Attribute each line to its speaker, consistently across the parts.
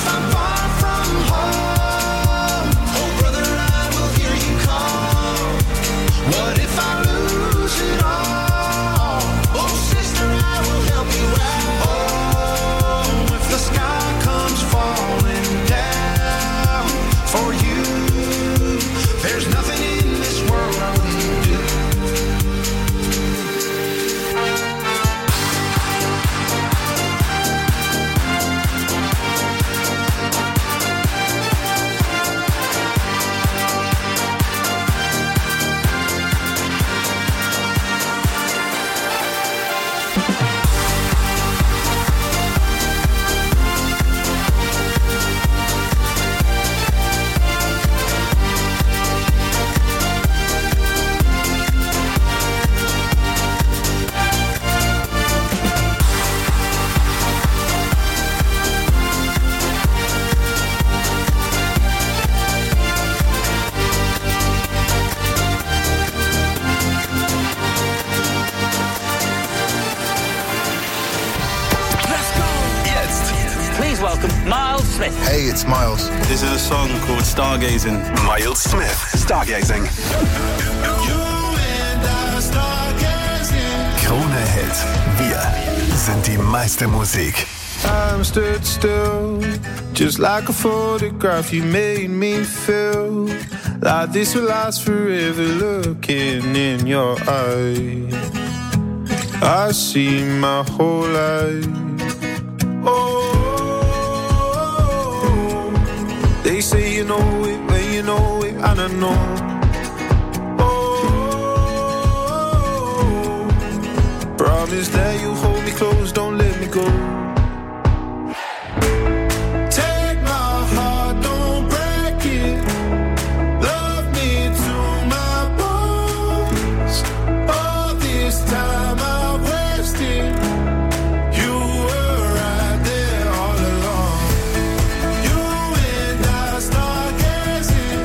Speaker 1: I'm far from home, oh brother, I will hear you call. What if I lose it all? Oh sister, I will help you out. Oh, if the sky comes falling down for you, there's nothing in this world I wouldn't do.
Speaker 2: Please welcome Miles Smith.
Speaker 3: Hey, it's Miles.
Speaker 4: This is a song called Stargazing.
Speaker 5: Miles Smith, Stargazing. Krone Hit. Wir sind die meiste Musik.
Speaker 6: Time stood still, just like a photograph. You made me feel like this will last forever. Looking in your eyes, I see my whole life. Oh, they say you know it when you know it, and I know. Oh, promise that you hold me close, don't let me go. Take my heart, don't break it. Love me to my bones. All this time I've wasted. You were right there all along. You and I stargazing,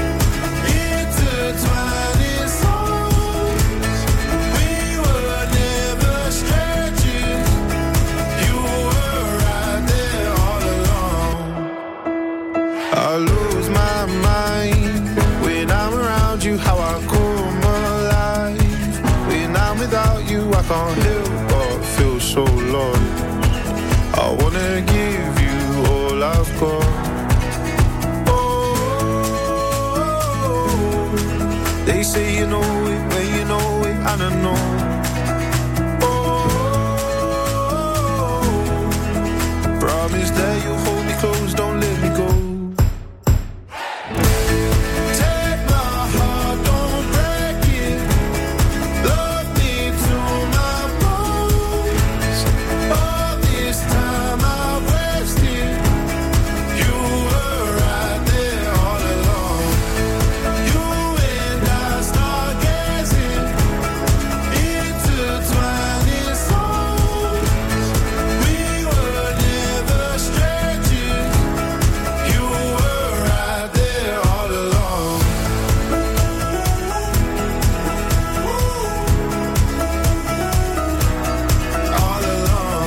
Speaker 6: intertwining souls. We were never strangers. You were right there all along. I lose my mind when I'm around you. How I come alive when I'm without you. I can't help but feel so lost. I wanna give you all I've got. Oh, they say you know it when you know it, and I know. Oh, promise that you hold me close, don't let me go. Take my heart, don't break it. Love me to my bones. All this time I've wasted. You were right there all along. You and I stargazing, intertwining souls. We were never strangers. You were right there all along. All along.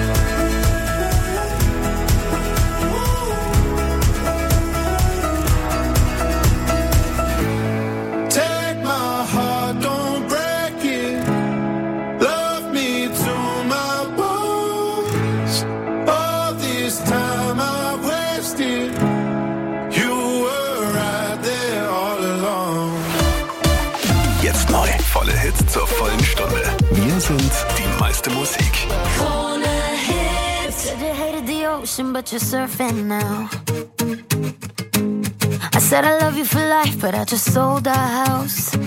Speaker 6: Take my heart, don't break it. Love me to my bones. All this time I've wasted. You were right there all along.
Speaker 5: Jetzt neu. Volle Hits zur vollen Stunde. Wir sind die meiste Musik.
Speaker 7: Said you hated the ocean, but you're surfing now. I said I love you for life, but I just sold our house.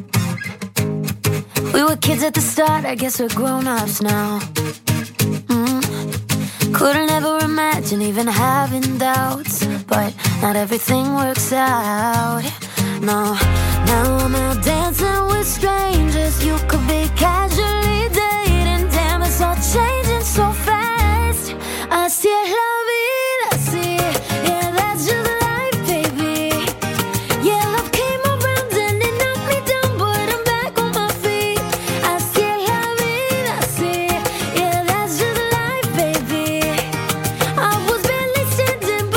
Speaker 7: We were kids at the start, I guess we're grown-ups now. Couldn't ever imagine even having doubts, but not everything works out. No, now I'm out dancing with strangers. You could be casually dating. Damn, it's all changing so fast. Así es la vida, así. Yeah, that's just life, baby. Yeah, love came around and it knocked me down, but I'm back on my feet. Así es la vida, así. Yeah, that's just life, baby. I was barely standing,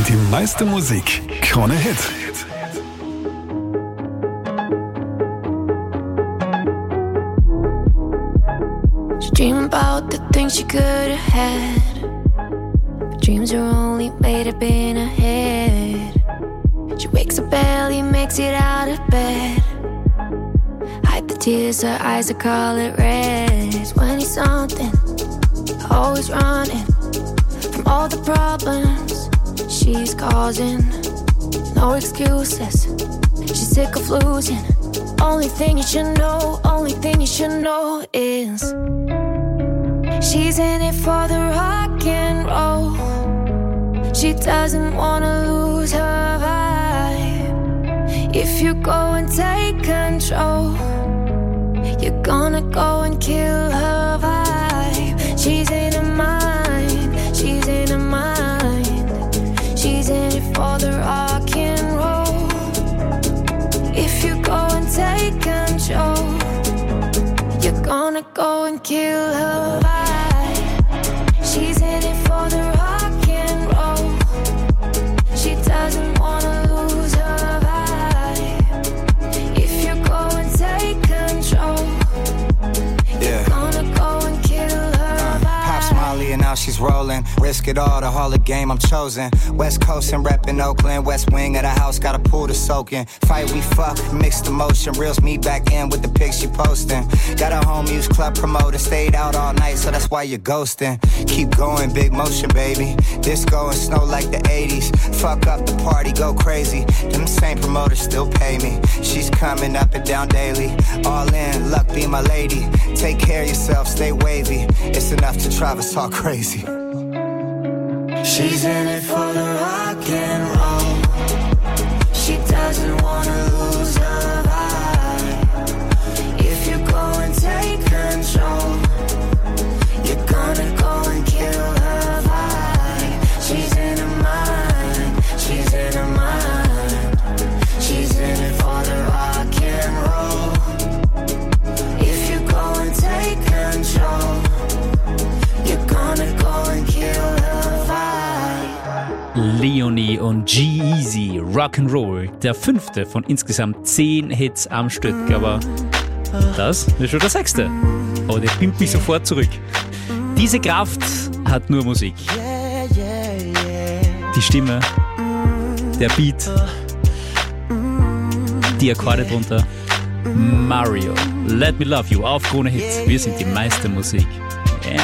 Speaker 5: Die meiste Musik. Krone Hit.
Speaker 7: She dream about the things she could have had, but dreams are only made up in her head. She wakes up early, makes it out of bed, hide the tears, her eyes are color red. 20 something, always running from all the problems she's causing. No excuses, she's sick of losing. Only thing you should know, only thing you should know is she's in it for the rock and roll. She doesn't wanna lose her vibe. If you go and take control, you're gonna go and kill her vibe. She's in her mind, she's in her mind. She's in it for the rock and roll. If you go and take control, you're gonna go and kill her vibe. She's in it for the rock and roll. She doesn't wanna lose her vibe. If you go and take control, you're gonna go and kill her vibe.
Speaker 3: Pops Molly and now she's rolling. Risk it all, the Hall of Game I'm chosen. West Coast and reppin' Oakland. West wing of the house, got a pool to soak in. Fight we fuck, mixed emotion. Reels me back in with the pics she posting. Got a home use club promoter. Stayed out all night, so that's why you're ghosting. Keep going, big motion, baby. Disco and snow like the 80s. Fuck up the party, go crazy. Them same promoters still pay me. She's coming up and down daily. All in, luck be my lady. Take care of yourself, stay wavy. It's enough to drive us all crazy.
Speaker 7: She's in it for the rock and roll. She doesn't wanna lose her vibe. If you go and take control, you're gonna go and kill her vibe. She's in her mind, she's in her mind. She's in it for the rock and roll. If you go and take control, you're gonna go and kill her vibe.
Speaker 8: Leonie und G-Eazy, Rock'n'Roll, der 5. von insgesamt 10 Hits am Stück, aber das ist schon der 6. Aber der pimpt mich sofort zurück. Diese Kraft hat nur Musik. Die Stimme, der Beat, die Akkorde drunter. Mario, Let Me Love You auf Krone Hits. Wir sind die meiste Musik. Yeah.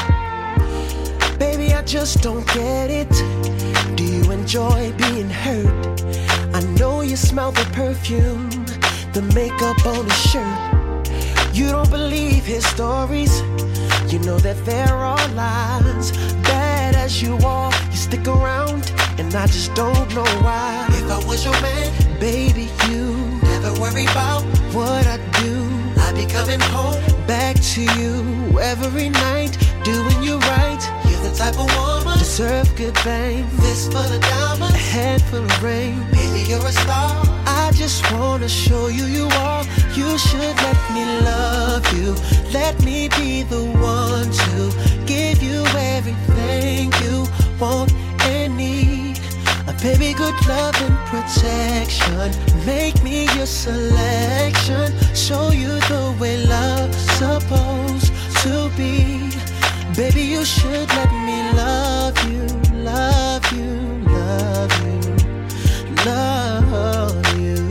Speaker 9: Baby, I just don't get it. Do you enjoy being hurt? I know you smell the perfume, the makeup on his shirt. You don't believe his stories. You know that there are lies. Bad as you are, you stick around, and I just don't know why. If I was your man, baby, you never worry about what I do. I'd be coming home back to you every night, doing you right. You're the type of woman deserve good fame. Fist full of diamonds, a head full of rain. Baby, you're a star. I just wanna show you you are. You should let me love you. Let me be the one to give you everything you want and need. A baby, good love and protection. Make me your selection. Show you the way love's supposed to be. Baby, you should let me love you, love you, love you, love you.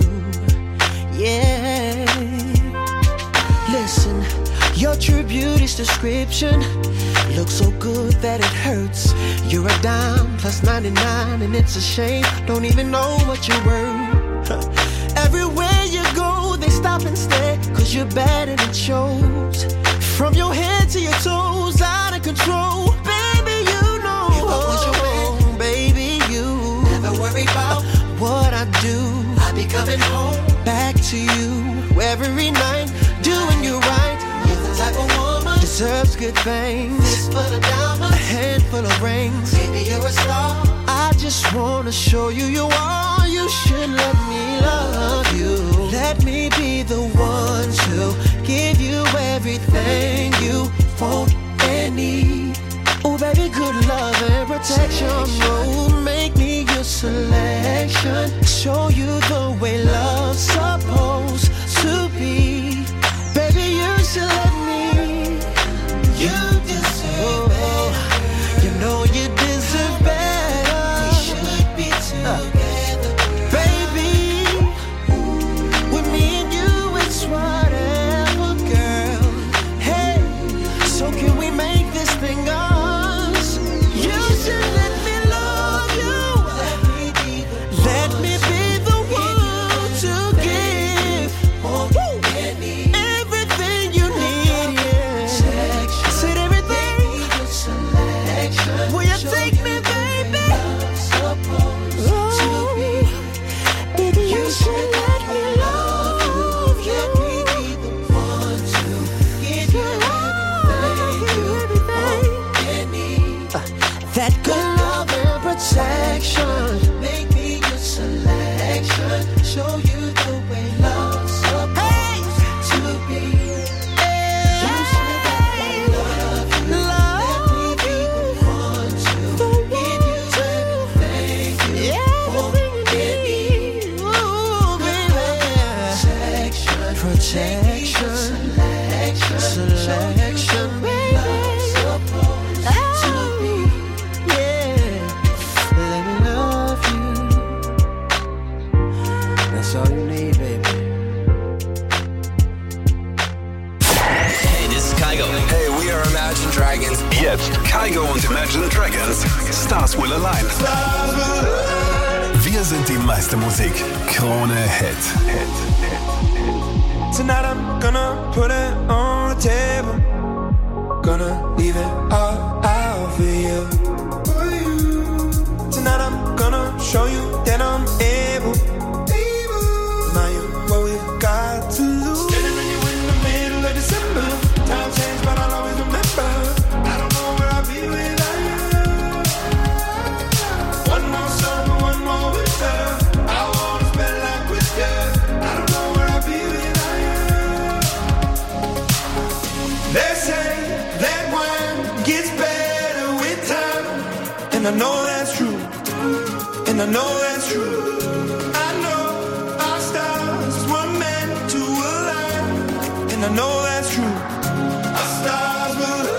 Speaker 9: Yeah. Listen, your true beauty's description looks so good that it hurts. You're a dime plus 99 and it's a shame. Don't even know what you're worth. Everywhere you go, they stop and stare, 'cause you're bad and it shows. From your head to your toes, out of control. Baby, you know. If I was your man, baby, you never worry about what I do. I'd be coming home back to you every night, doing you right. You're the type of woman deserves good things. Fist full of diamonds, a handful of rings. Baby, you're a star. I just wanna show you you are. You should let me love you. Let me be the one to give you everything you want and need. Oh baby, good love and protection. Oh, make me your selection. that good love and protection. Make me your selection. Show you the way love's supposed to be. You said that I love you. Let me be the one to give you everything you want and need. Ooh, baby. Protection. Selection, baby. Supposed to be. Yeah. Let me love you. That's all you need, baby.
Speaker 5: Hey, this is Kygo. Hey, we are Imagine Dragons. Jetzt Kygo und Imagine Dragons. Stars Will Align. Wir sind die meiste Musik. Krone Hit.
Speaker 6: Tonight I'm gonna put it on the table. Gonna leave it all out for you. Tonight I'm gonna show you that I'm able. Now you're what we've got to lose. Standing with you in the middle of December. Time changed, but I'll always remember. I don't know where I'll be without you. One more summer, one more winter. I wanna spend life with you. I don't know where I'll be without you. They say that wine gets better with time, and I know that's true, and I know that's true. I know our stars were meant to align, and I know that's true. Our stars will align.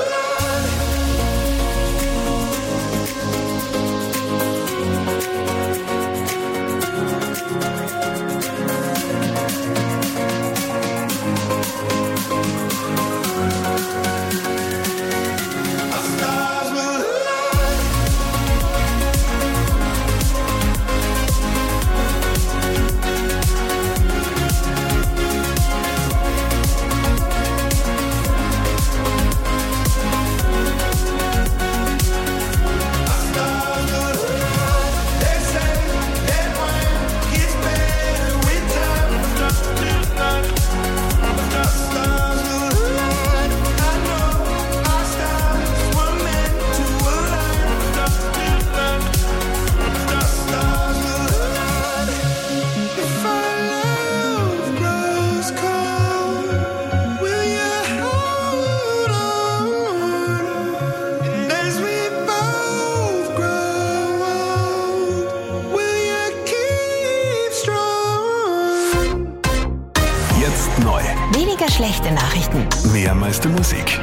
Speaker 5: Neu.
Speaker 10: Weniger schlechte Nachrichten.
Speaker 5: Mehr meiste Musik.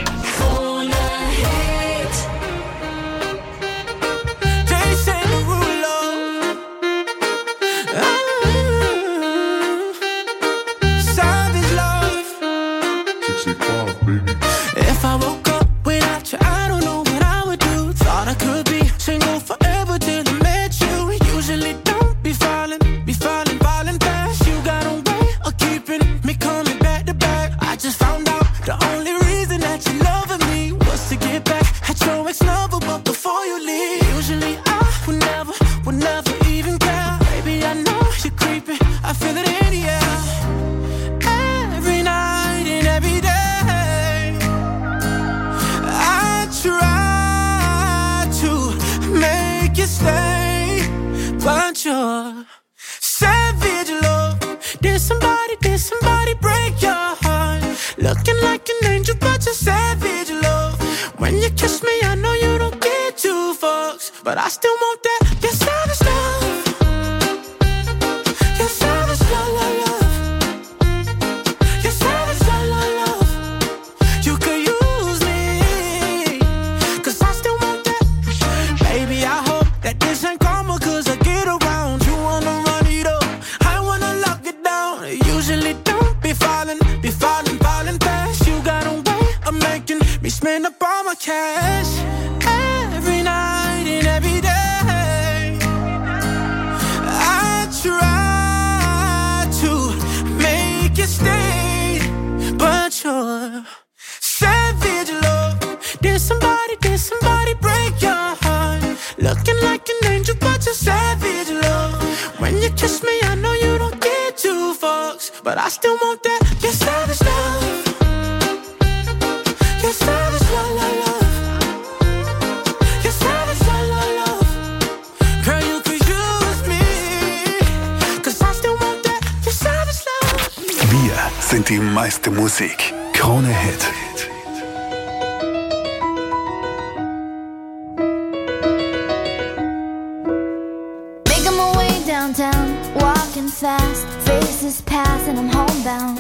Speaker 9: If I woke up without you, I don't know what I would do. Thought I could be single forever till I met you. Usually don't be falling fast. You got a way of keeping me coming back to back. I just found out the only reason that you loving me was to get back at your ex-lover, but before you leave, usually I would never even care. Baby, I know you're creeping, I feel it in the air. Every night and every day try to make you stay, but you're savage, love. Did somebody break your heart? Looking like an angel, but you're savage, love. When you kiss me, I know you don't get two fucks, but I still want that. You're savage, love. You're savage, love, love, love. You're savage, love, love, love. You could use me, 'cause I still want that. Baby, I hope that this ain't karma, 'cause I get around. You wanna run it up, I wanna lock it down. Usually don't be falling fast. You got a way of making me spend up all my cash. Every night and every day I try to make you stay, but you're savage, love. Did somebody break your heart? Looking like an angel, but you're savage, love. When you kiss me, I know you don't get two fucks, but I still want that. You're savage, love. You're savage, love, love, love. You're savage, love, love.
Speaker 5: sind die meiste Musik. Krone Hit.
Speaker 7: Making my way downtown, walking fast, faces pass and I'm homebound.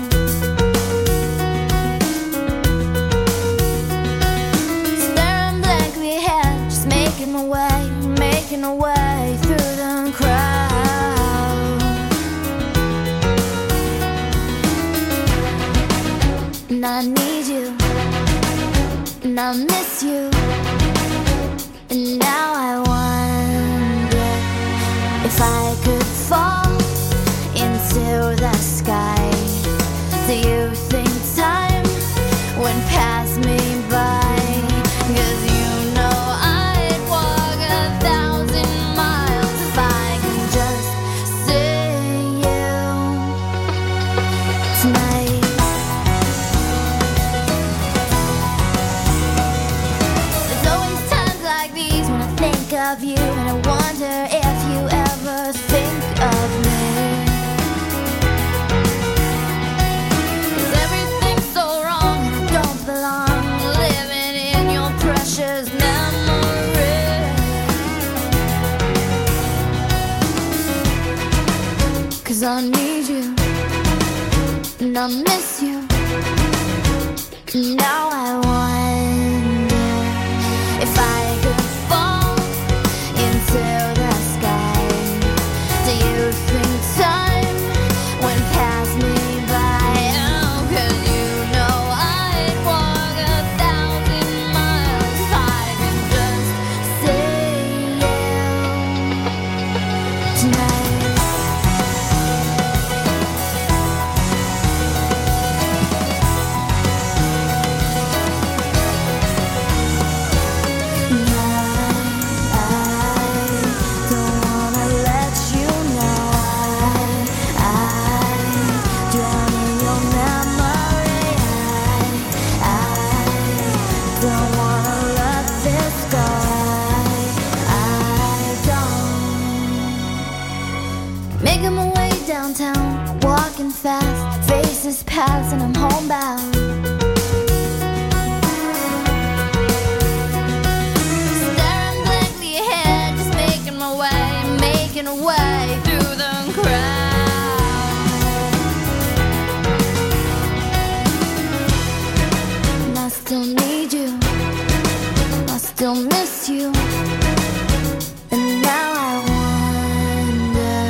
Speaker 7: Staring blankly ahead, just making my way through the crowd. And I need you, and I miss you, and now I wonder if I could fall into the sky. Do you think time would pass me by? 'Cause you know I'd walk 1,000 miles if I could just see you tonight. There's always times like these when I think of you, and I wonder if you ever think of me. 'Cause everything's so wrong and I don't belong, living in your precious memory. 'Cause I need you, and I miss you, and now I wonder if I could fall into the sky. Do you think time would pass me by? Oh, 'cause you know I'd walk 1,000 miles if I could just see you tonight. Making my way downtown, walking fast, faces pass and I'm homebound. Staring blankly ahead, just making my way through the crowd. And I still need you, I still miss you, and now I wonder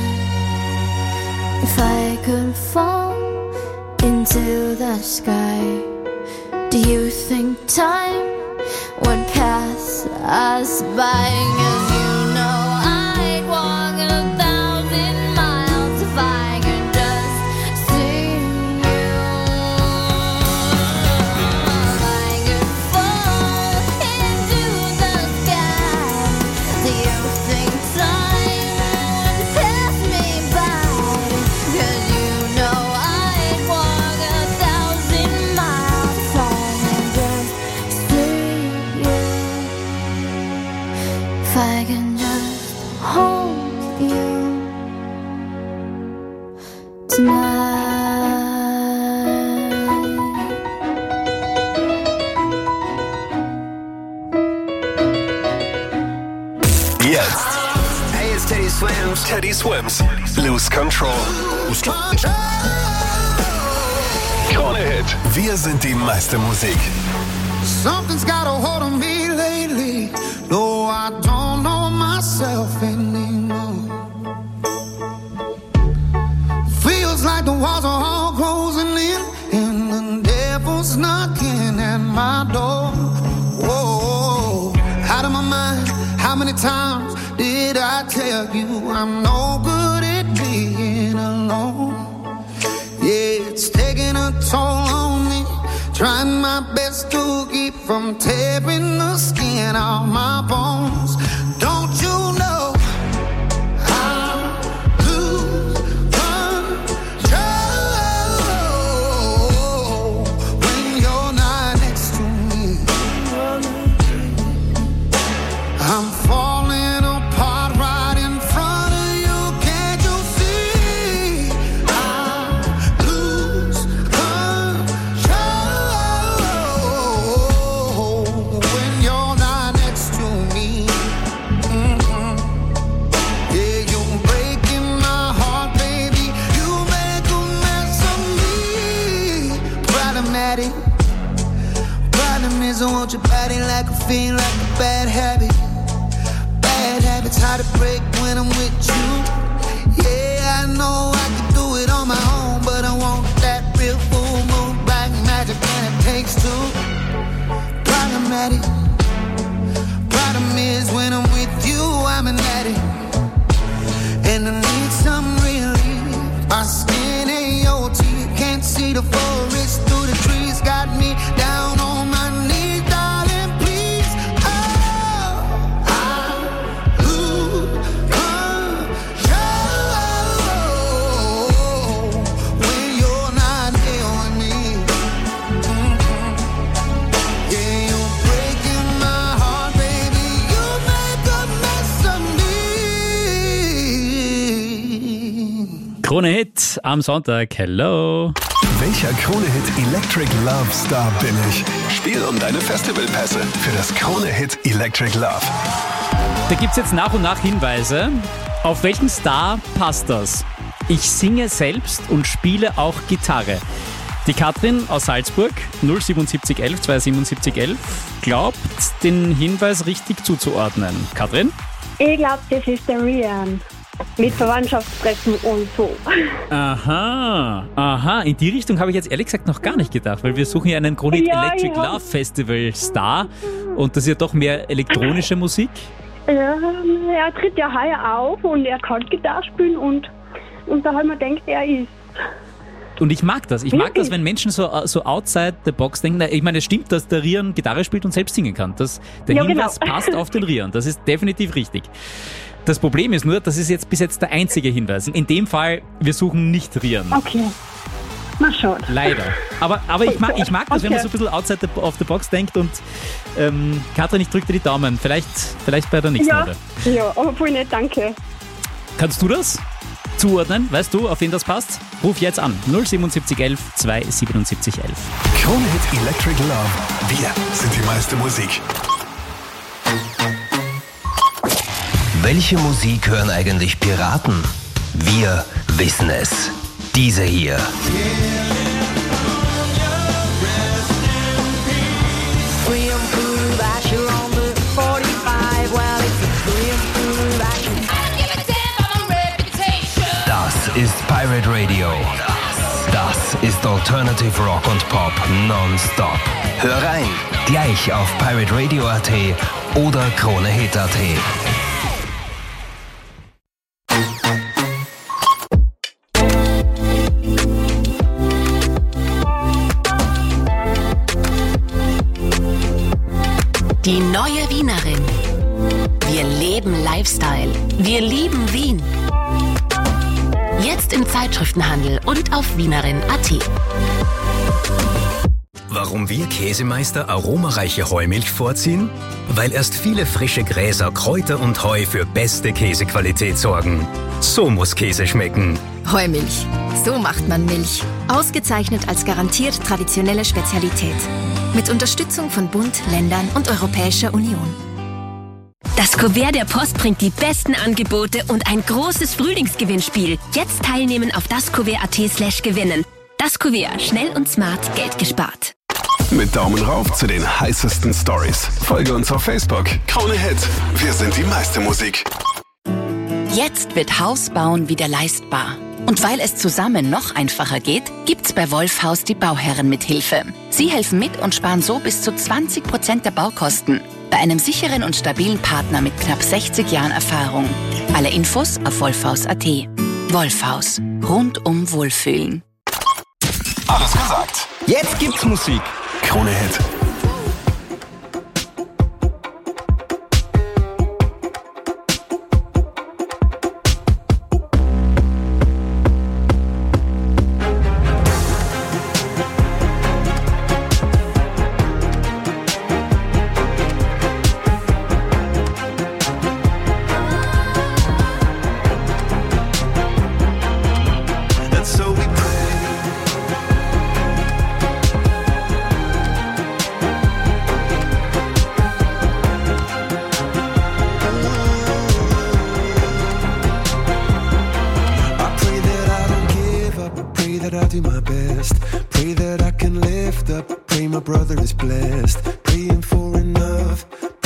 Speaker 7: if I could fall into the sky. Do you think time would pass us by? 'Cause you know I'd walk 1,000 miles if I could just see you. If I could fall into the sky, do you think time would pass me by? 'Cause you know I'd walk 1,000 miles if I could just see you. If I can just hold you tonight.
Speaker 5: Jetzt.
Speaker 3: Hey, it's Teddy Swims.
Speaker 5: Teddy Swims. Lose Control. Krone Hit. Wir sind die meiste Musik.
Speaker 6: Something's got a hold on me lately. No, I don't know myself anymore. Feels like the walls are all closing in, and the devil's knocking at my door. Whoa, out of my mind. How many times did I tell you I'm no good at being alone? Yeah, it's taking a toll on me. Trying my best to keep from tearing the skin off my bones. Don't you know I lose control when you're not next to me? I'm falling apart right in front of you. Can't you see? I lose
Speaker 1: ain't like a bad habit. Bad habits hard to break when I'm with you. Yeah, I know I can do it on my own, but I want that real full moon black magic, and it takes two. Problematic. Problem is when I'm with you, I'm an addict, and I need some relief. My skin ain't your teeth, can't see the forest through the trees. Got me down on my knees, darling, please. Oh, I lose control when you're not here with me. Yeah, you're breaking my heart, baby. You make a mess of me.
Speaker 8: Krone-Hit am Sonntag. Hello.
Speaker 5: Welcher Krone-Hit Electric Love Star bin ich? Spiel um deine Festivalpässe für das Krone-Hit Electric Love.
Speaker 8: Da gibt's jetzt nach und nach Hinweise. Auf welchen Star passt das? Ich singe selbst und spiele auch Gitarre. Die Katrin aus Salzburg, 07711 27711, glaubt, den Hinweis richtig zuzuordnen. Katrin?
Speaker 11: Ich glaube, das ist der Rian. Mit Verwandtschaftstreffen und so.
Speaker 8: Aha. In die Richtung habe ich jetzt ehrlich gesagt noch gar nicht gedacht, weil wir suchen ja einen Krone-Hit Electric Love Festival Star und das ist ja doch mehr elektronische Musik.
Speaker 11: Ja, er tritt ja heuer auf und er kann Gitarre spielen und da haben wir gedacht, er ist.
Speaker 8: Und ich mag das. Ich mag das, wenn Menschen so outside the box denken. Ich meine, es stimmt, dass der Rian Gitarre spielt und selbst singen kann. Der Hinweis passt auf den Rian. Das ist definitiv richtig. Das Problem ist nur, das ist jetzt bis jetzt der einzige Hinweis. In dem Fall, wir suchen nicht Rian.
Speaker 11: Okay. Mal schauen.
Speaker 8: Leider. Aber ich mag das, wenn man so ein bisschen outside of the box denkt und Katrin, ich drücke dir die Daumen. Vielleicht bei der nächsten Runde.
Speaker 11: Ja, aber voll nett, danke.
Speaker 8: Kannst du das zuordnen? Weißt du, auf wen das passt? Ruf jetzt an. 07711 27711.
Speaker 5: Krone-Hit Electric Love. Wir sind die meiste Musik.
Speaker 12: Welche Musik hören eigentlich Piraten? Wir wissen es. Diese hier. Das ist Pirate Radio. Das ist Alternative Rock und Pop non-stop. Hör rein. Gleich auf pirateradio.at oder KroneHit.at.
Speaker 10: Die neue Wienerin. Wir leben Lifestyle. Wir lieben Wien. Jetzt im Zeitschriftenhandel und auf wienerin.at.
Speaker 13: Warum wir Käsemeister aromareiche Heumilch vorziehen? Weil erst viele frische Gräser, Kräuter und Heu für beste Käsequalität sorgen. So muss Käse schmecken.
Speaker 14: Heumilch. So macht man Milch. Ausgezeichnet als garantiert traditionelle Spezialität. Mit Unterstützung von Bund, Ländern und Europäischer Union.
Speaker 15: Das Kuvert der Post bringt die besten Angebote und ein großes Frühlingsgewinnspiel. Jetzt teilnehmen auf daskuvert.at/gewinnen. Das Kuvert. Schnell und smart Geld gespart.
Speaker 5: Mit Daumen rauf zu den heißesten Stories. Folge uns auf Facebook. KroneHit. Wir sind die meiste Musik.
Speaker 10: Jetzt wird Hausbauen wieder leistbar. Und weil es zusammen noch einfacher geht, gibt's bei Wolfhaus die Bauherrenmithilfe. Sie helfen mit und sparen so bis zu 20% der Baukosten. Bei einem sicheren und stabilen Partner mit knapp 60 Jahren Erfahrung. Alle Infos auf wolfhaus.at. Wolfhaus. Rundum Wohlfühlen.
Speaker 5: Alles gesagt.
Speaker 12: Jetzt gibt's Musik.
Speaker 5: KroneHit.
Speaker 9: do my best. Pray that I can lift up. Pray my brother is blessed. Praying for enough.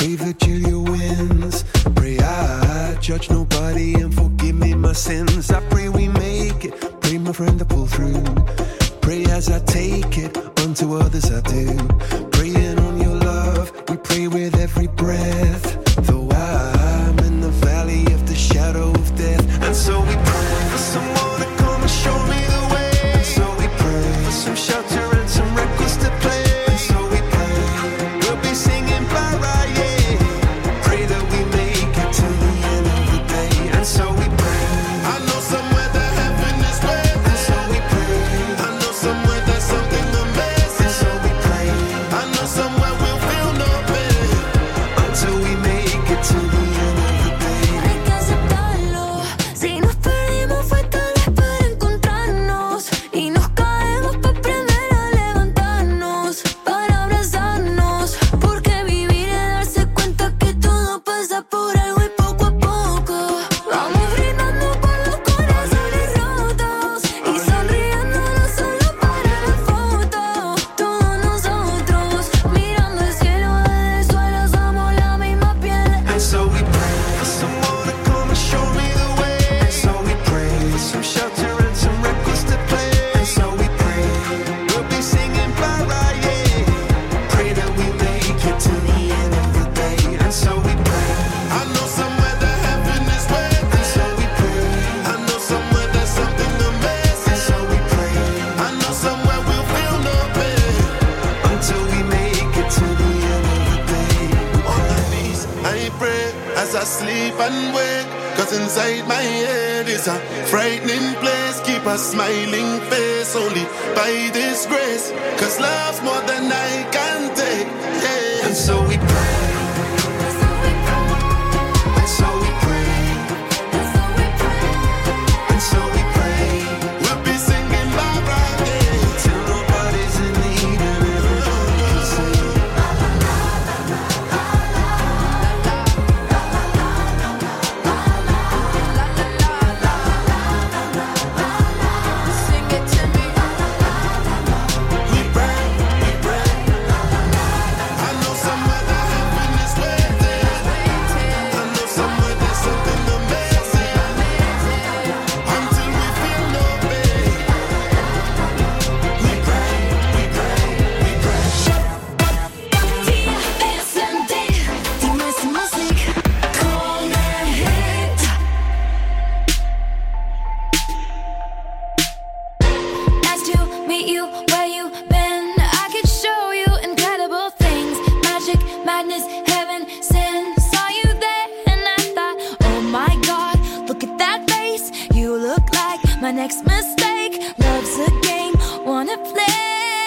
Speaker 9: to others I do. Praying on your love, we pray with every breath. Though I'm in the valley of the shadow of death. And so we pray for someone to come and show me the way. And so we pray for some shelter and some records to play. And so we pray we'll be singing Barra, yeah. Pray that we make it to the end of the day. And so we pray. I know somewhere that heaven is waiting. And so we pray. I know somewhere there's something amazing. And so we pray. I know somewhere we'll feel no pain until we make it to the end of the day.
Speaker 7: Hay que aceptarlo. Si nos perdimos fue tal vez para encontrarnos. Y nos caemos para aprender a levantarnos, para abrazarnos. Porque vivir es darse cuenta que todo pasa por algo y poco a poco vamos brindando por los corazones rotos y sonriendo no solo para la foto. Todos nosotros mirando el cielo desde el suelo somos la misma piel.
Speaker 9: And so we pray for someone to come and show me the way. And so we pray for some shelter and some records to play. And so we pray we'll be singing Barra, yeah. Pray that we make it to the end of the day. And so we pray. I know somewhere that heaven is waiting. And so we pray. I know somewhere there's something amazing. And so we pray. I know somewhere we'll feel no pain until we make it to the end of the day. On my knees, I pray as I sleep and wake. Cause inside my head is a frightening place. Keep a smiling face only by this grace. Cause love's more than I can take, yeah. And so we pray. And so we pray. And so we pray. We'll be singing Barbara, yeah. Till nobody's in need and everybody can sing.
Speaker 7: Sing it to me.
Speaker 9: We pray, we pray. I know somewhere that heaven is waiting. I know somewhere there's something amazing. Until we feel no pain. We pray, we pray, we pray.
Speaker 7: Die meiste Musik, Krone Hit. Nice to meet you where you been. I could show you incredible things. Magic, madness, heaven, sin. Saw you there and I thought, oh my God, look at that face. You look like my next mistake. Love's a game, wanna play.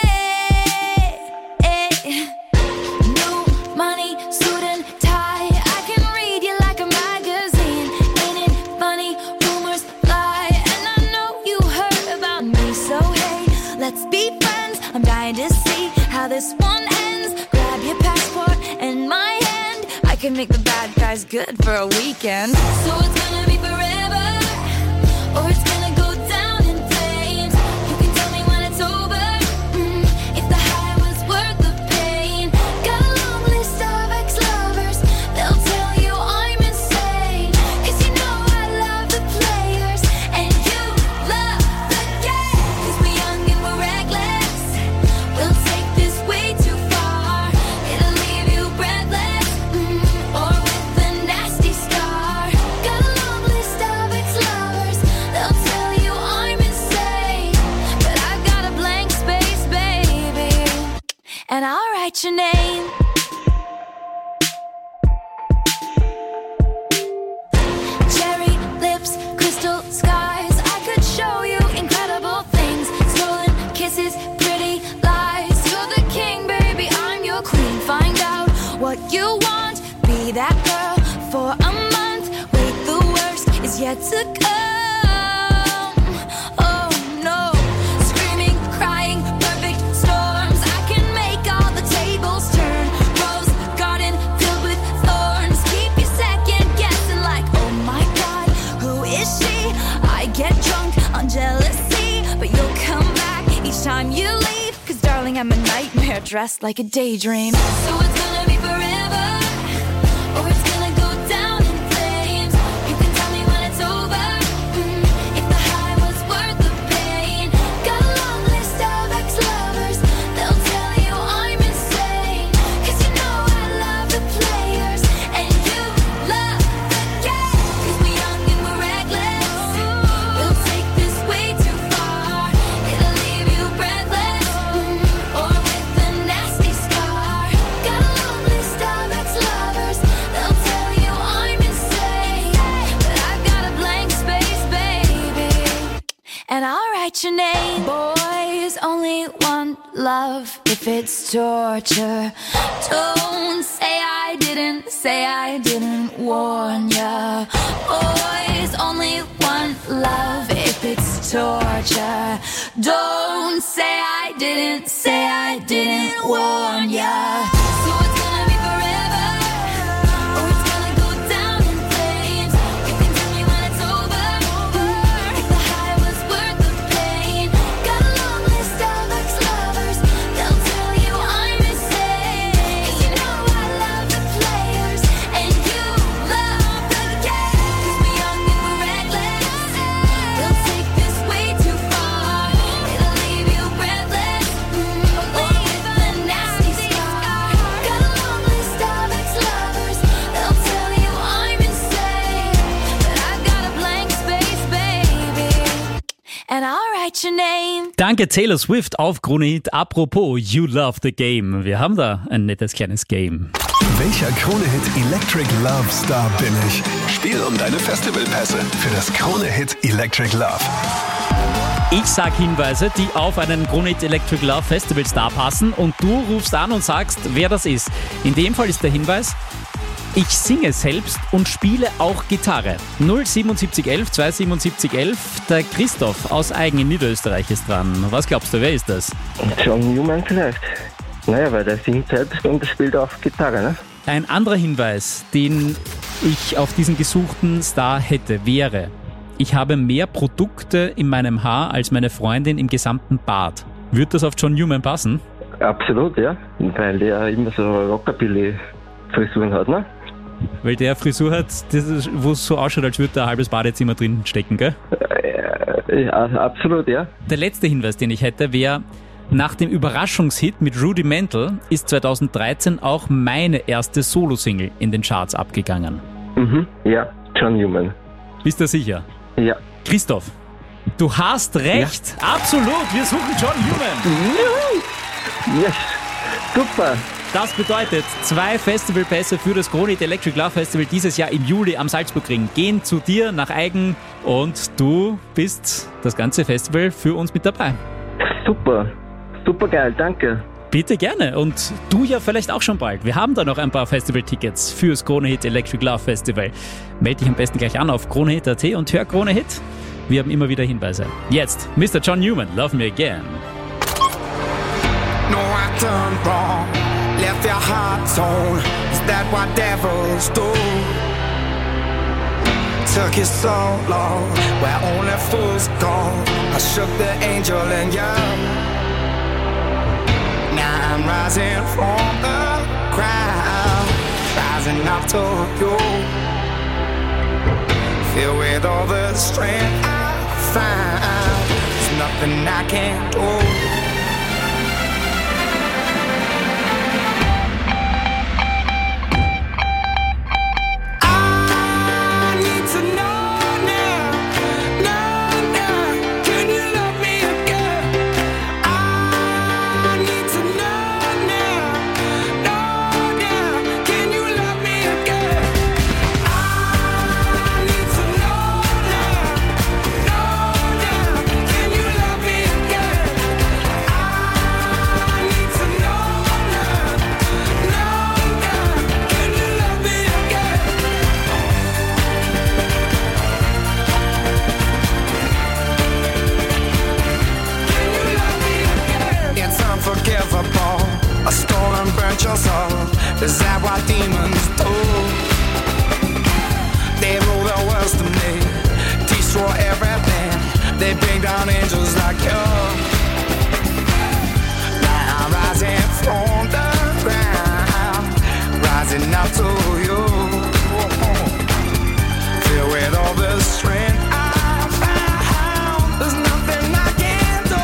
Speaker 7: New money, suit and tie. I can read you like a magazine. Ain't it funny? Rumors fly, and I know you heard about me. So hey, let's be friends. I'm dying to see how this one ends. Grab your passport and my hand. I can make the bad guys good for a weekend. So it's gonna be forever, or it's gonna go down in flames. You can tell me when it's over. If the high was worth the pain. Got a long list of ex-lovers. They'll tell you I'm insane. 'Cause you know I love the players and you love the game. 'Cause we're young and we're reckless. We'll take this way too far. It'll leave you breathless, or with a nasty scar. Got a long list of ex-lovers. They'll tell you I'm insane. But I got a blank space, baby, and I'll write your name. Cherry lips, crystal skies. I could show you incredible things. Stolen kisses, pretty lies. You're the king, baby, I'm your queen. Find out what you want. Be that girl for a month. Wait, the worst is yet to come. Oh no. Screaming, crying, perfect storms. I can make all the tables turn. Rose garden filled with thorns. Keep you second guessing like, oh my God, who is she? I get drunk on jealousy, but you'll come back each time you leave. 'Cause darling, I'm a nightmare dressed like a daydream. So it's gonna be forever, or it's gonna go down in flames. You can tell me when it's over. If the high was worth the pain. Got a long list of ex-lovers. They'll write your name. Boys only want love if it's torture. Don't say I didn't warn ya. Boys only want love if it's torture. Don't say I didn't warn ya. So it's gonna be forever, or it's gonna go down in flames. You can tell me when it's over, if the high was worth the pain. Got a long list of ex-lovers, they'll tell you I'm insane. 'Cause you know I love the players, and you love the game. 'Cause we're young and we're reckless, they'll take this way too far. It'll leave you breathless, with a nasty scar. Got a long list of ex-lovers, they'll tell you I'm insane. But I've got a blank space, baby, and I'll write your name.
Speaker 8: Danke Taylor Swift auf Krone Hit. Apropos You Love the Game. Wir haben da ein nettes kleines Game.
Speaker 5: Welcher Krone-Hit Electric Love Star bin ich? Spiel um deine Festivalpässe für das Krone-Hit Electric Love.
Speaker 8: Ich sag Hinweise, die auf einen Krone Hit Electric Love Festival Star passen und du rufst an und sagst, wer das ist. In dem Fall ist der Hinweis, ich singe selbst und spiele auch Gitarre. 07711 27711. Der Christoph aus Aigen in Niederösterreich ist dran. Was glaubst du, wer ist das?
Speaker 16: John Newman vielleicht. Naja, weil der singt selbst und spielt auch Gitarre, ne?
Speaker 8: Ein anderer Hinweis, den ich auf diesen gesuchten Star hätte, wäre, ich habe mehr Produkte in meinem Haar als meine Freundin im gesamten Bad. Wird das auf John Newman passen?
Speaker 16: Absolut, ja. Weil der immer so Rockabilly-Frisuren hat, ne?
Speaker 8: Weil der Frisur hat, wo es so ausschaut, als würde da ein halbes Badezimmer drin stecken, gell?
Speaker 16: Ja, absolut, ja.
Speaker 8: Der letzte Hinweis, den ich hätte, wäre, nach dem Überraschungshit mit Rudimental ist 2013 auch meine erste Solo-Single in den Charts abgegangen.
Speaker 16: Mhm, ja, John Newman.
Speaker 8: Bist du sicher?
Speaker 16: Ja.
Speaker 8: Christoph, du hast recht. Ja. Absolut, wir suchen John Newman.
Speaker 16: Yes, super.
Speaker 8: Das bedeutet, 2 Festivalpässe für das Krone Hit Electric Love Festival dieses Jahr im Juli am Salzburgring gehen zu dir nach Aigen und du bist das ganze Festival für uns mit dabei.
Speaker 16: Super, super geil, danke.
Speaker 8: Bitte gerne und du ja vielleicht auch schon bald. Wir haben da noch ein paar Festival-Tickets fürs Krone Hit Electric Love Festival. Melde dich am besten gleich an auf kronehit.at und hör Krone Hit. Wir haben immer wieder Hinweise. Jetzt Mr. John Newman, Love Me Again.
Speaker 6: No, I turned wrong, left your heart torn. Is that what devils do? Took you so long, where only fools go. I shook the angel in you. Now I'm rising from the crowd, rising up to you. Filled with all the strength I found, there's nothing I can't do. A stolen burnt your soul. Is that what demons do? They rule the world to me, destroy everything. They bring down angels like you. Now I'm rising from the ground, rising up to you. Filled with all the strength I found, there's nothing I can't do.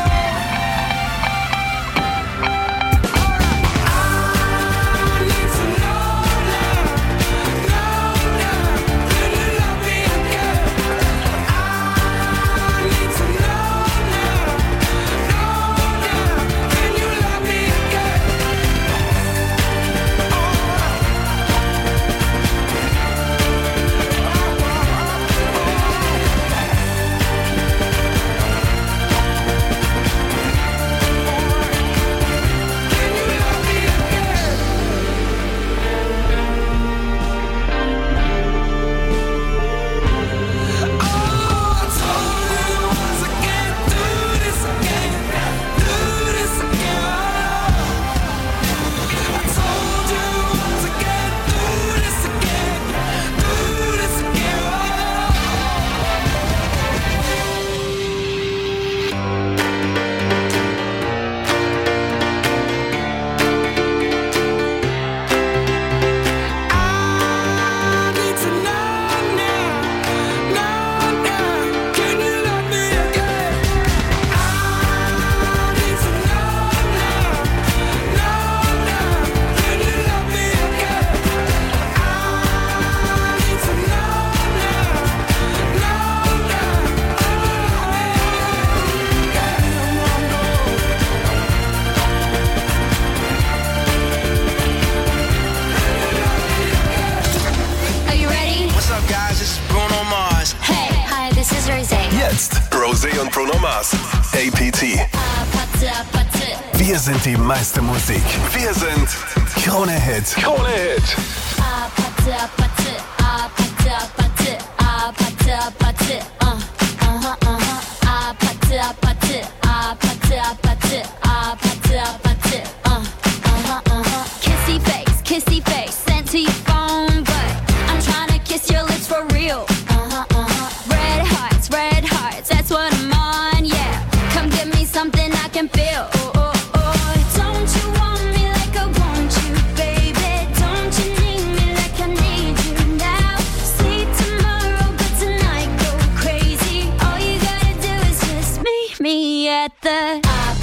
Speaker 5: Rosé und Bruno Mars. APT. Wir sind die meiste Musik. Wir sind Krone Hit. Krone Hit.
Speaker 7: Kissy face, sent to your phone, but I'm trying to kiss your lips for real. Red hearts, that's what I'm on, yeah. Come give me something I can feel. Don't you want me like I want you, baby? Don't you need me like I need you now? Sleep tomorrow, but tonight go crazy. All you gotta do is just meet me at the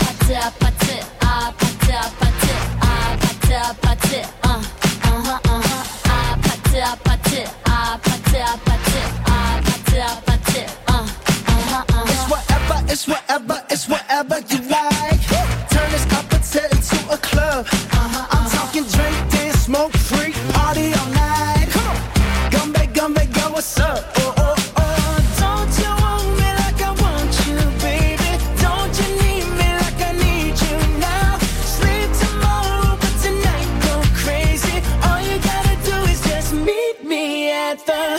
Speaker 9: It's whatever you like. Turn this opposite into a club. I'm talking drink, dance, smoke, freak, party all night. Come back, girl, what's up? Don't you want me like I want you, baby? Don't you need me like I need you now? Sleep tomorrow, but tonight go crazy. All you gotta do is just meet me at the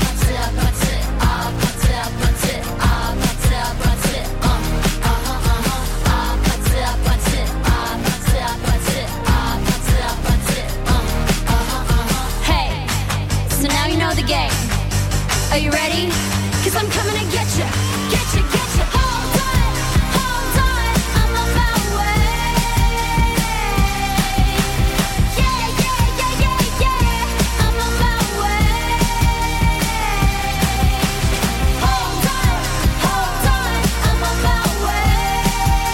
Speaker 7: Are you ready? 'Cause I'm coming to get you. Hold on, I'm on my way. Yeah, I'm on my way. Hold on, I'm on my way.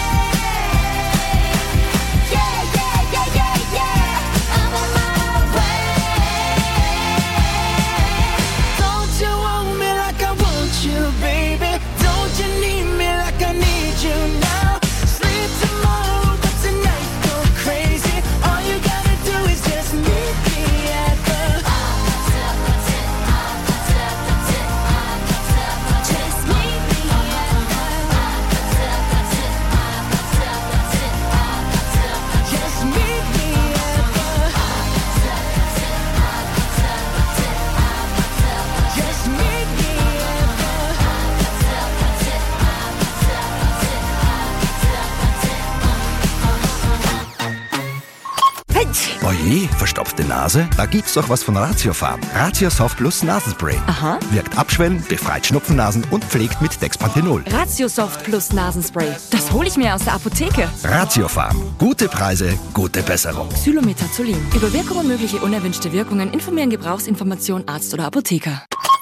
Speaker 7: Yeah, I'm on my way.
Speaker 9: Don't you want me like I want you, baby? Don't you need me like I need you now? Sleep tomorrow, but tonight go crazy. All you gotta do is just meet me at the just meet me at just meet me at just meet me
Speaker 17: Oje, verstopfte Nase? Da gibt's doch was von Ratiofarm. Ratiosoft Plus Nasenspray.
Speaker 18: Aha.
Speaker 17: Wirkt abschwellen, befreit Schnupfennasen und pflegt mit Dexpanthenol.
Speaker 18: Ratiosoft Plus Nasenspray. Das hole ich mir aus der Apotheke.
Speaker 17: Ratiofarm. Gute Preise, gute Besserung.
Speaker 18: Xylometazolin. Über Wirkung und mögliche unerwünschte Wirkungen informieren Gebrauchsinformation Arzt oder Apotheker.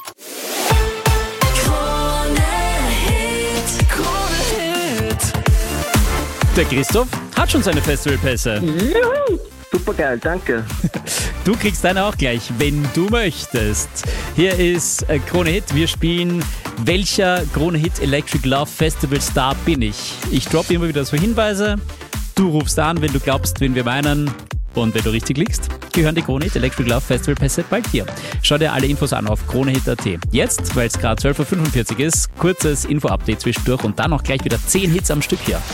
Speaker 8: Der Christoph hat schon seine Festivalpässe.
Speaker 16: Juhu, super geil, danke.
Speaker 8: Du kriegst deine auch gleich, wenn du möchtest. Hier ist Krone Hit. Wir spielen Welcher Krone Hit Electric Love Festival Star bin ich? Ich droppe immer wieder so Hinweise. Du rufst an, wenn du glaubst, wen wir meinen. Und wenn du richtig liegst, gehören die Krone Hit Electric Love Festival Pässe bald hier. Schau dir alle Infos an auf kronehit.at. Jetzt, weil es gerade 12.45 Uhr ist, kurzes Info-Update zwischendurch und dann noch gleich wieder 10 Hits am Stück hier.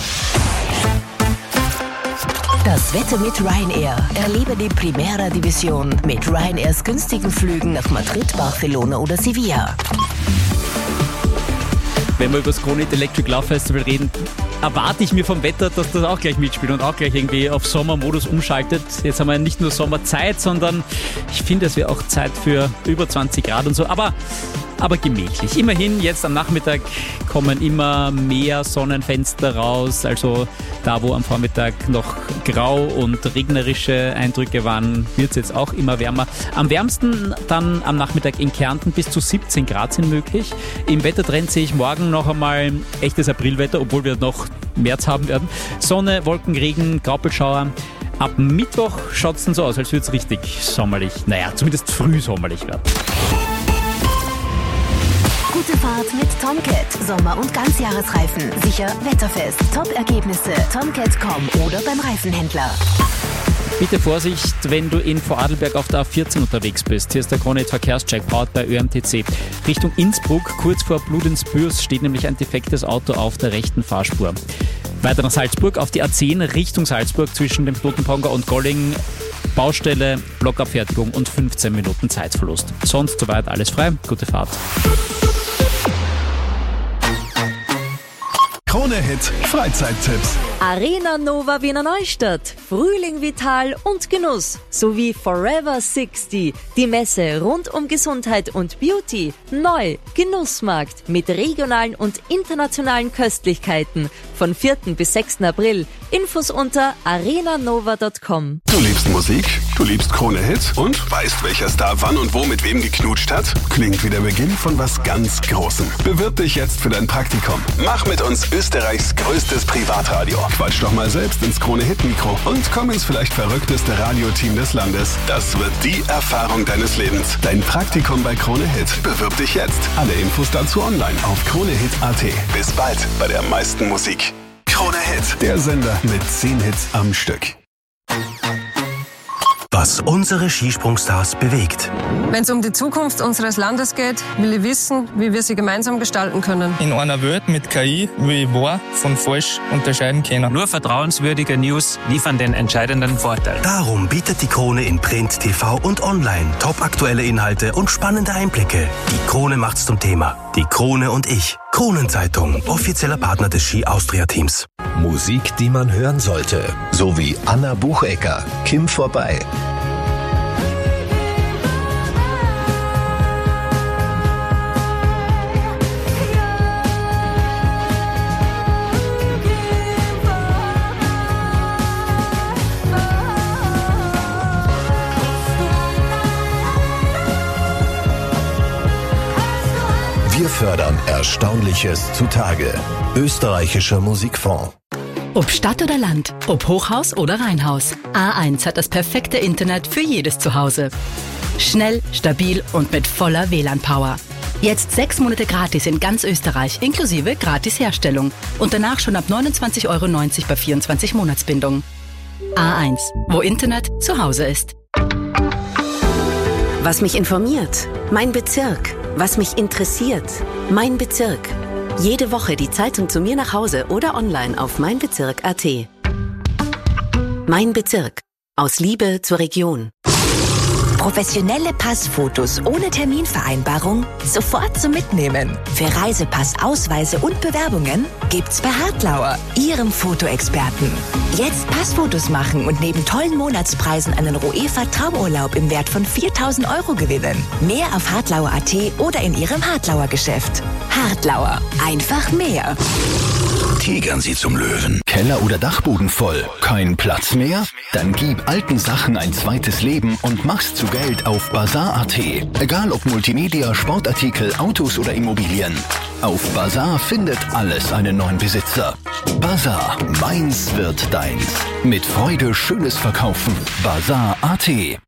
Speaker 19: Das Wetter mit Ryanair. Erlebe die Primera Division mit Ryanairs günstigen Flügen nach Madrid, Barcelona oder Sevilla.
Speaker 8: Wenn wir über das Krone Hit Electric Love Festival reden, erwarte ich mir vom Wetter, dass das auch gleich mitspielt und auch gleich irgendwie auf Sommermodus umschaltet. Jetzt haben wir nicht nur Sommerzeit, sondern ich finde, es wäre auch Zeit für über 20 Grad und so, aber gemächlich. Immerhin, jetzt am Nachmittag kommen immer mehr Sonnenfenster raus, also da, wo am Vormittag noch grau und regnerische Eindrücke waren, wird es jetzt auch immer wärmer. Am wärmsten dann am Nachmittag in Kärnten, bis zu 17 Grad sind möglich. Im Wettertrend sehe ich morgen noch einmal echtes Aprilwetter, obwohl wir noch März haben werden. Sonne, Wolken, Regen, Graupelschauer. Ab Mittwoch schaut es dann so aus, als würde es richtig sommerlich, naja, zumindest frühsommerlich werden.
Speaker 19: Gute Fahrt mit Tomcat. Sommer- und Ganzjahresreifen. Sicher wetterfest. Top-Ergebnisse. Tomcat.com oder beim Reifenhändler.
Speaker 8: Bitte Vorsicht, wenn du in Vorarlberg auf der A14 unterwegs bist. Hier ist der Krone-Hit Verkehrscheck, powered bei ÖMTC. Richtung Innsbruck, kurz vor Bludenz-Bürs, steht nämlich ein defektes Auto auf der rechten Fahrspur. Weiter nach Salzburg auf die A10 Richtung Salzburg zwischen dem Totenponga und Golling. Baustelle, Blockabfertigung und 15 Minuten Zeitverlust. Sonst soweit alles frei. Gute Fahrt.
Speaker 5: Krone-Hit Freizeittipps.
Speaker 20: Arena Nova Wiener Neustadt, Frühling Vital und Genuss sowie Forever 60, die Messe rund um Gesundheit und Beauty. Neu, Genussmarkt mit regionalen und internationalen Köstlichkeiten von 4. bis 6. April. Infos unter arenanova.com.
Speaker 5: Du liebst Musik, du liebst Krone-Hit und weißt, welcher Star wann und wo mit wem geknutscht hat? Klingt wie der Beginn von was ganz Großem. Bewirb dich jetzt für dein Praktikum. Mach mit uns Österreichs größtes Privatradio. Quatsch doch mal selbst ins Krone-Hit-Mikro und komm ins vielleicht verrückteste Radioteam des Landes. Das wird die Erfahrung deines Lebens. Dein Praktikum bei Krone-Hit. Bewirb dich jetzt. Alle Infos dazu online auf kronehit.at. Bis bald bei der meisten Musik. Krone-Hit, der Sender mit 10 Hits am Stück.
Speaker 12: Was unsere Skisprungstars bewegt.
Speaker 21: Wenn es um die Zukunft unseres Landes geht, will ich wissen, wie wir sie gemeinsam gestalten können.
Speaker 22: In einer Welt mit KI will ich wahr von falsch unterscheiden können.
Speaker 23: Nur vertrauenswürdige News liefern den entscheidenden Vorteil.
Speaker 12: Darum bietet die Krone in Print, TV und Online topaktuelle Inhalte und spannende Einblicke. Die Krone macht's zum Thema. Die Krone und ich. Kronenzeitung, offizieller Partner des Ski-Austria-Teams.
Speaker 24: Musik, die man hören sollte. So wie Anna Buchecker, Kim vorbei. Wir fördern Erstaunliches zutage. Österreichischer Musikfonds.
Speaker 10: Ob Stadt oder Land, ob Hochhaus oder Reihenhaus. A1 hat das perfekte Internet für jedes Zuhause. Schnell, stabil und mit voller WLAN-Power. Jetzt 6 Monate gratis in ganz Österreich, inklusive Gratis-Herstellung. Und danach schon ab 29,90 € bei 24 Monatsbindung. A1, wo Internet zu Hause ist.
Speaker 25: Was mich informiert, mein Bezirk. Was mich interessiert, mein Bezirk. Jede Woche die Zeitung zu mir nach Hause oder online auf meinbezirk.at. Mein Bezirk. Aus Liebe zur Region.
Speaker 26: Professionelle Passfotos ohne Terminvereinbarung sofort zum Mitnehmen. Für Reisepass, Ausweise und Bewerbungen gibt's bei Hartlauer, Ihrem Fotoexperten. Jetzt Passfotos machen und neben tollen Monatspreisen einen Roefa Traumurlaub im Wert von 4.000 € gewinnen. Mehr auf hartlauer.at oder in Ihrem Hartlauer Geschäft. Hartlauer. Einfach mehr.
Speaker 5: Tigern Sie zum Löwen. Keller oder Dachboden voll? Kein Platz mehr? Dann gib alten Sachen ein zweites Leben und mach's zu Geld auf Bazaar.at. Egal ob Multimedia, Sportartikel, Autos oder Immobilien. Auf Bazaar findet alles einen neuen Besitzer. Bazaar. Meins wird deins. Mit Freude schönes Verkaufen. Bazaar.at.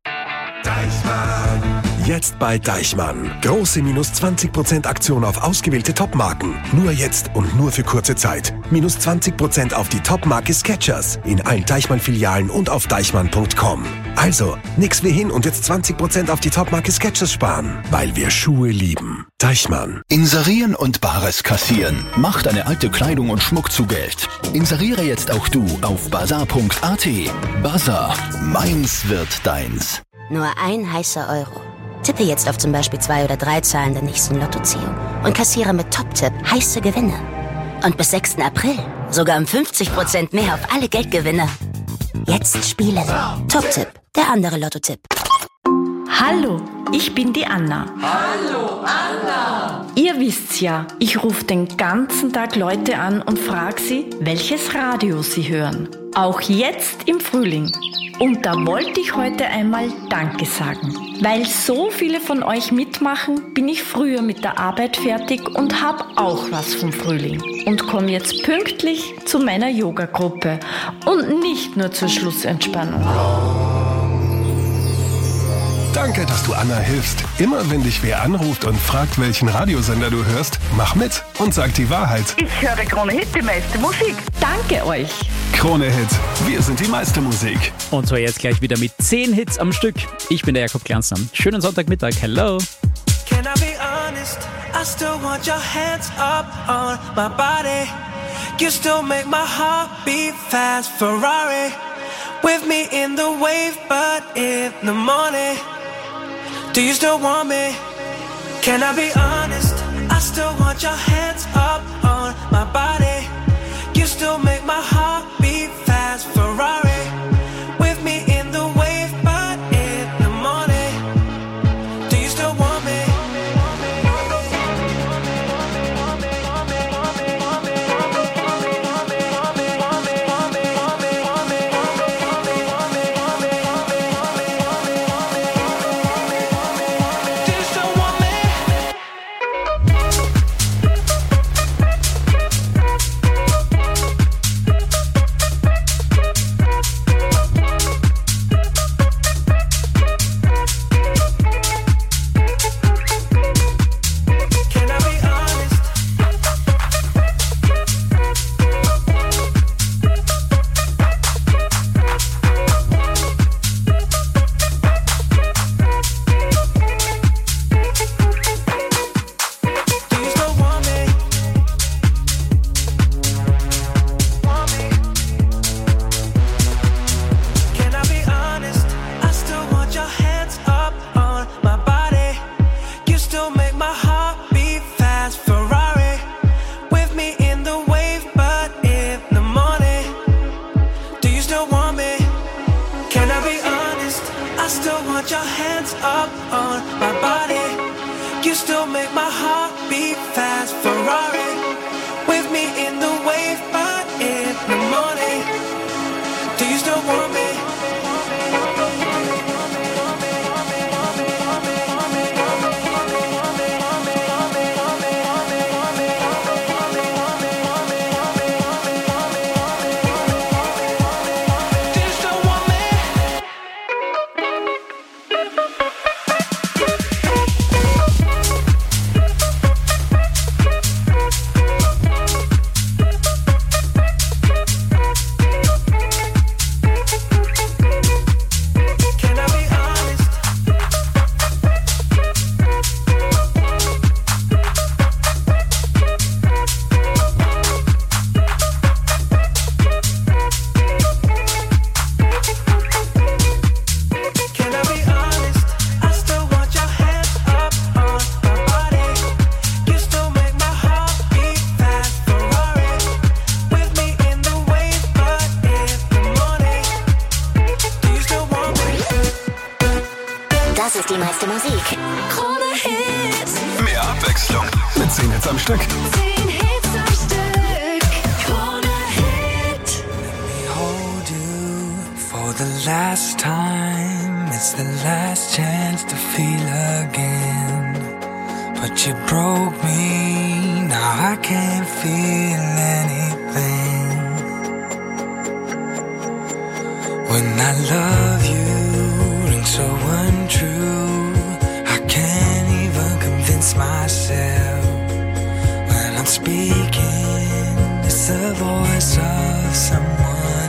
Speaker 27: Jetzt bei Deichmann. Große minus 20% Aktion auf ausgewählte Topmarken. Nur jetzt und nur für kurze Zeit. Minus 20% auf die Topmarke Skechers. In allen Deichmann-Filialen und auf deichmann.com. Also, nix wie hin und jetzt 20% auf die Topmarke Skechers sparen. Weil wir Schuhe lieben. Deichmann.
Speaker 5: Inserieren und Bares kassieren. Mach deine alte Kleidung und Schmuck zu Geld. Inseriere jetzt auch du auf bazaar.at. Bazaar. Meins wird deins.
Speaker 28: Nur ein heißer Euro. Tippe jetzt auf zum Beispiel 2 oder 3 Zahlen der nächsten Lottoziehung und kassiere mit Top-Tipp heiße Gewinne. Und bis 6. April sogar um 50% mehr auf alle Geldgewinne. Jetzt spielen. Top-Tipp, der andere Lottotipp.
Speaker 29: Hallo, ich bin die Anna.
Speaker 30: Hallo, Anna!
Speaker 29: Ihr wisst's ja, ich rufe den ganzen Tag Leute an und frage sie, welches Radio sie hören. Auch jetzt im Frühling. Und da wollte ich heute einmal Danke sagen. Weil so viele von euch mitmachen, bin ich früher mit der Arbeit fertig und habe auch was vom Frühling. Und komme jetzt pünktlich zu meiner Yoga-Gruppe und nicht nur zur Schlussentspannung.
Speaker 5: Danke, dass du Anna hilfst. Immer wenn dich wer anruft und fragt, welchen Radiosender du hörst, mach mit und sag die Wahrheit.
Speaker 1: Ich höre Krone Hit, die meiste Musik.
Speaker 29: Danke euch.
Speaker 5: Krone Hit, wir sind die meiste Musik.
Speaker 8: Und zwar jetzt gleich wieder mit 10 Hits am Stück. Ich bin der Jakob Glanzner. Schönen Sonntagmittag. Hello.
Speaker 9: Can I be honest? I still want your hands up on my body. You still make my heart beat fast. Ferrari with me in the wave, but in the morning. Do you still want me? Can I be honest? I still want your hands up on my body. You still make my heart beat fast. Ferrari with me in the wave, but in the morning. Do you still want me?
Speaker 28: Das ist die meiste Musik.
Speaker 9: Krone Hit.
Speaker 5: Mehr Abwechslung mit 10 Hits am Stück.
Speaker 9: 10 Hits am Stück. Krone Hit.
Speaker 2: Let me hold you for the last time. It's the last chance to feel again. But you broke me, now I can't feel anything. When I love you, rings so untrue. I can't even convince myself. When I'm speaking, it's the voice of someone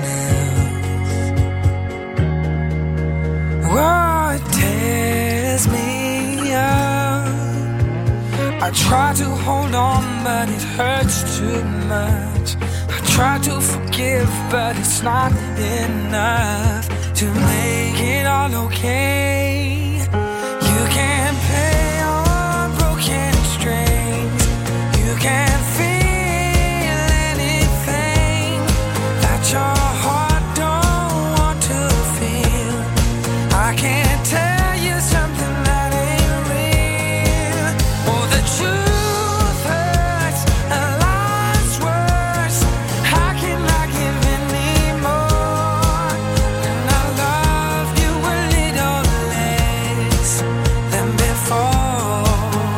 Speaker 2: else. Oh, it tears me up. I try to hold on, but it hurts too much. I try to forgive, but it's not enough to make it all okay. You can't play on broken strings. You can't feel anything that your heart don't want to feel. I can't tell you something that ain't real. Oh, the truth hurts a lot's worse. How can I give anymore? And I love you a little less than before.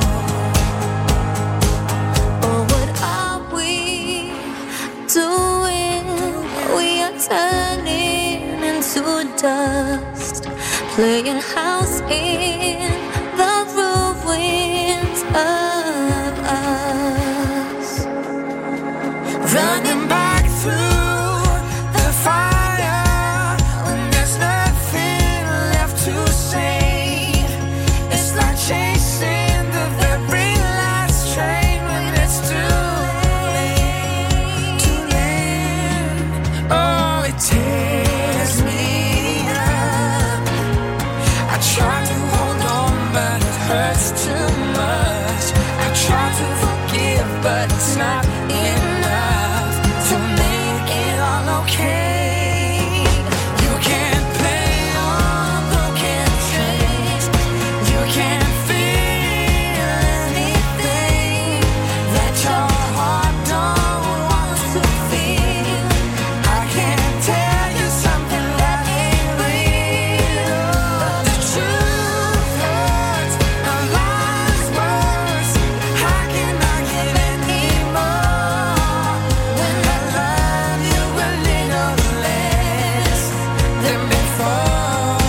Speaker 9: Oh, what are we doing? We are turning into dust, playing house in
Speaker 2: hurts too much. I try to forgive, but it's not enough to make it all okay. You can't play on broken strings. You can't feel anything that your heart don't want to feel. I can't tell you something that ain't real. But the truth hurts, our lies worse. How can I give any more when I love you a little less than before?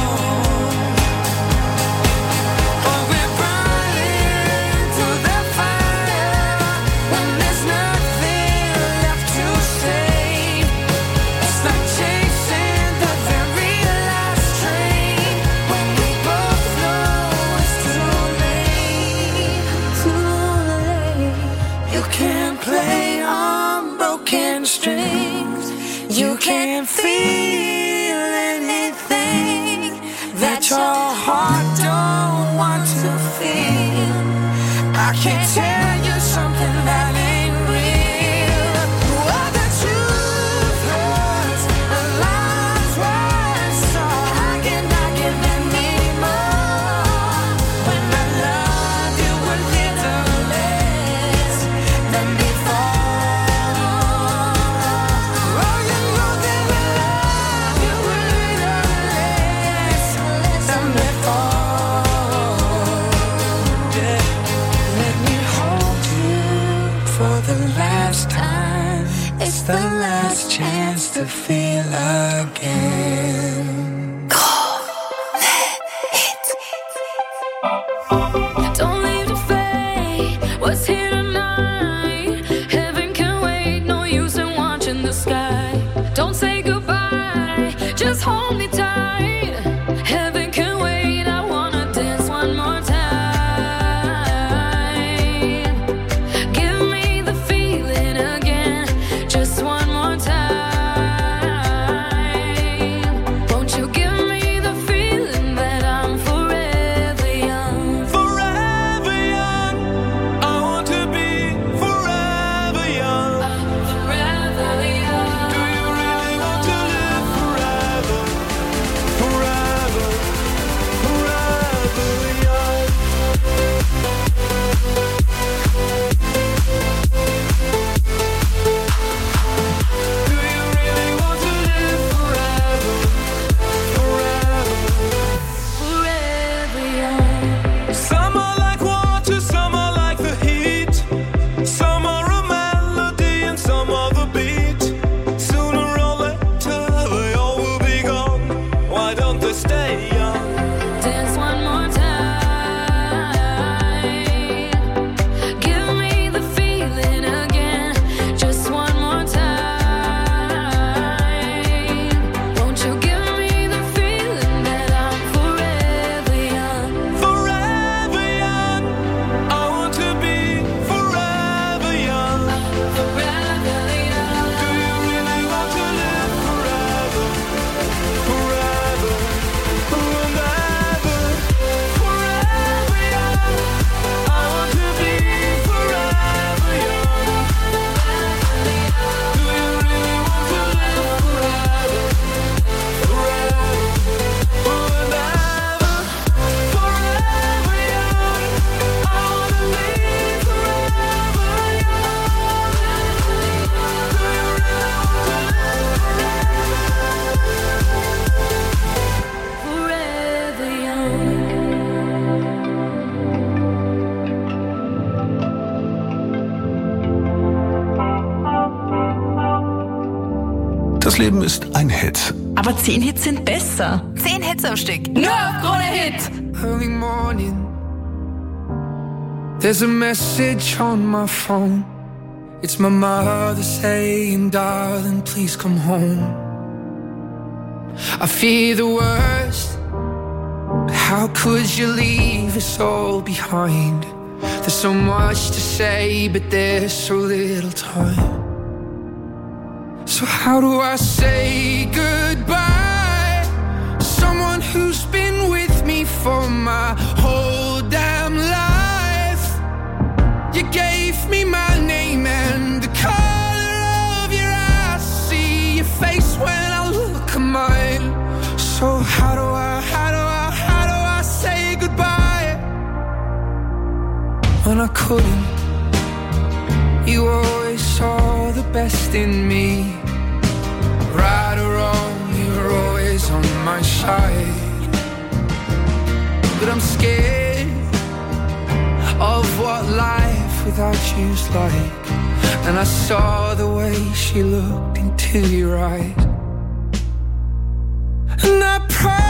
Speaker 2: Oh, we're burning through the fire when there's nothing left to save. It's like chasing the very last train when we both know it's too late. Too late. You can't play on broken strings. You can't feel anything that your heart don't want to feel. I can't tell you something that ain't real. Oh, the truth hurts, the lies worse. So how can I give any more when I love you a little less than before? Oh, you know that I love you a little less than before. Yeah. Let me hold you for the last time. It's the last chance to feel again.
Speaker 3: Don't leave the fate. What's here tonight? Heaven can wait. No use in watching the sky. Don't say goodbye. Just hold me tight. Heaven can wait. I wanna dance one more time. Give me the feeling again. Just one more time. Won't you give me the feeling that I'm forever young?
Speaker 2: Forever young. I want to be forever young.
Speaker 3: Forever young.
Speaker 2: Do you really want to live forever? Forever, forever young. Do you really want to live forever? Forever.
Speaker 3: Forever young.
Speaker 2: Some are like water, some are like the heat. Some are a melody and some are the beat. Sooner or later they all will be gone. Why don't they stay young?
Speaker 3: Dance one more time. Give me the feeling again. Just one more time. Won't you give me the feeling that I'm forever young?
Speaker 2: Forever young. I want to be forever young.
Speaker 3: Forever young.
Speaker 2: Do you really want to live forever? Forever, forever, forever young. I want to be forever young. Do you really want to live forever? Forever, forever, forever young. I want to be forever young. Do you really want to live
Speaker 3: Forever young.
Speaker 5: Das Leben ist ein Hit.
Speaker 4: Aber 10 Hits sind besser.
Speaker 26: 10 Hits am Stück.
Speaker 4: Nur auf Krone Hit.
Speaker 2: early morning? There's a message on my phone. It's my mother saying, darling, please come home. I fear the worst, but how could you leave us all behind? There's so much to say, but there's so little time. So how do I say goodbye? Someone who's been with me for my whole damn life. So how do I say goodbye when I couldn't? You always saw the best in me. Right or wrong, you were always on my side. But I'm scared of what life without you's like. And I saw the way she looked into your eyes. And I